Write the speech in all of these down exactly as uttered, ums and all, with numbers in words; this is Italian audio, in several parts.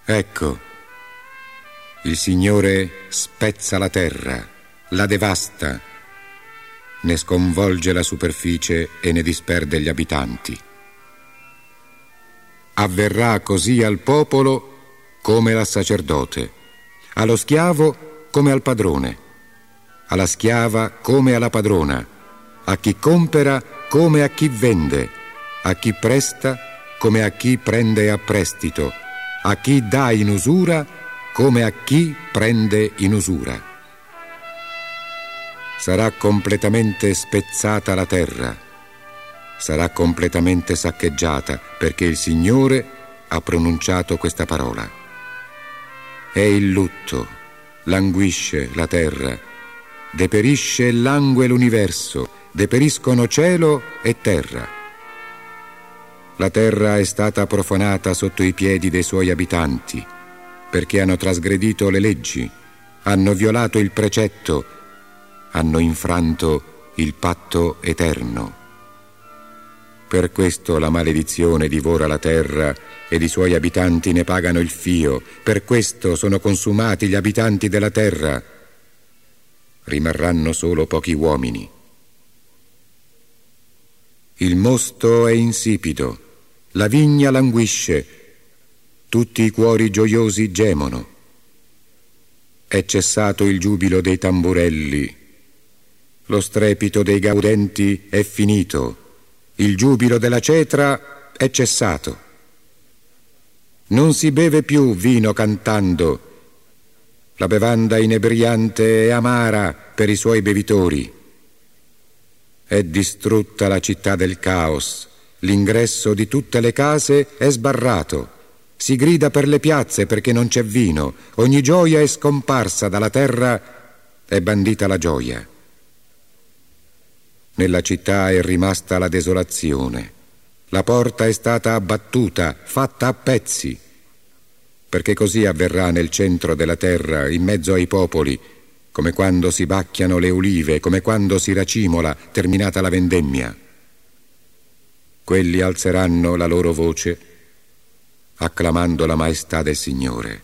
Ecco, il Signore spezza la terra, la devasta, ne sconvolge la superficie e ne disperde gli abitanti. Avverrà così al popolo come al sacerdote, allo schiavo come al padrone, alla schiava come alla padrona, a chi compera come a chi vende, a chi presta come a chi prende a prestito, a chi dà in usura come a chi prende in usura. Sarà completamente spezzata la terra, sarà completamente saccheggiata, perché il Signore ha pronunciato questa parola. È il lutto, languisce la terra, deperisce e langue l'universo, deperiscono cielo e terra. La terra è stata profanata sotto i piedi dei suoi abitanti, perché hanno trasgredito le leggi, hanno violato il precetto, hanno infranto il patto eterno. Per questo la maledizione divora la terra ed i suoi abitanti ne pagano il fio. Per questo sono consumati gli abitanti della terra. Rimarranno solo pochi uomini. Il mosto è insipido, la vigna languisce, tutti i cuori gioiosi gemono. È cessato il giubilo dei tamburelli, lo strepito dei gaudenti è finito, il giubilo della cetra è cessato. Non si beve più vino cantando, la bevanda inebriante è amara per i suoi bevitori. È distrutta la città del caos, l'ingresso di tutte le case è sbarrato, si grida per le piazze perché non c'è vino, ogni gioia è scomparsa dalla terra, è bandita la gioia. Nella città è rimasta la desolazione, la porta è stata abbattuta, fatta a pezzi, perché così avverrà nel centro della terra, in mezzo ai popoli, come quando si bacchiano le ulive, come quando si racimola, terminata la vendemmia. Quelli alzeranno la loro voce, acclamando la maestà del Signore.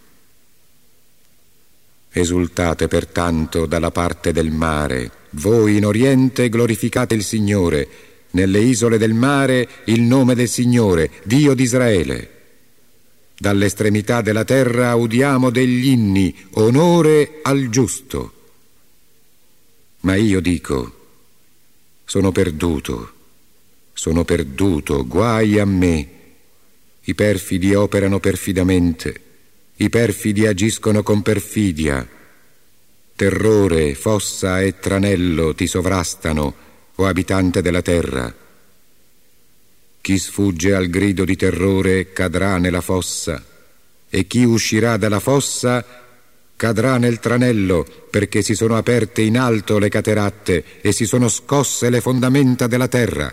Esultate pertanto dalla parte del mare, voi in Oriente glorificate il Signore, nelle isole del mare il nome del Signore, Dio di Israele. Dall'estremità della terra udiamo degli inni, onore al giusto. Ma io dico, sono perduto, sono perduto, guai a me. I perfidi operano perfidamente, i perfidi agiscono con perfidia. Terrore, fossa e tranello ti sovrastano, o abitante della terra. Chi sfugge al grido di terrore cadrà nella fossa, e chi uscirà dalla fossa cadrà nel tranello, perché si sono aperte in alto le cateratte e si sono scosse le fondamenta della terra.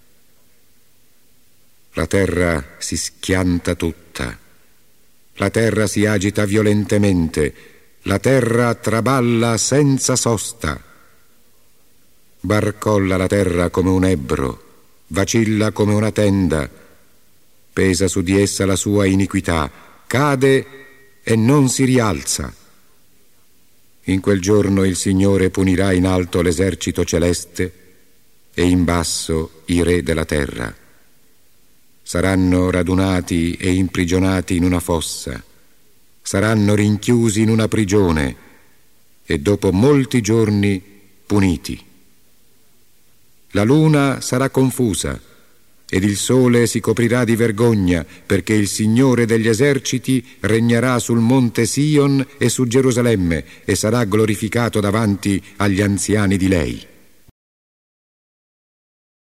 La terra si schianta tutta, la terra si agita violentemente, la terra traballa senza sosta. Barcolla la terra come un ebbro, vacilla come una tenda, pesa su di essa la sua iniquità, cade e non si rialza. In quel giorno il Signore punirà in alto l'esercito celeste e in basso i re della terra. Saranno radunati e imprigionati in una fossa, saranno rinchiusi in una prigione e dopo molti giorni puniti. La luna sarà confusa ed il sole si coprirà di vergogna, perché il Signore degli eserciti regnerà sul monte Sion e su Gerusalemme e sarà glorificato davanti agli anziani di lei.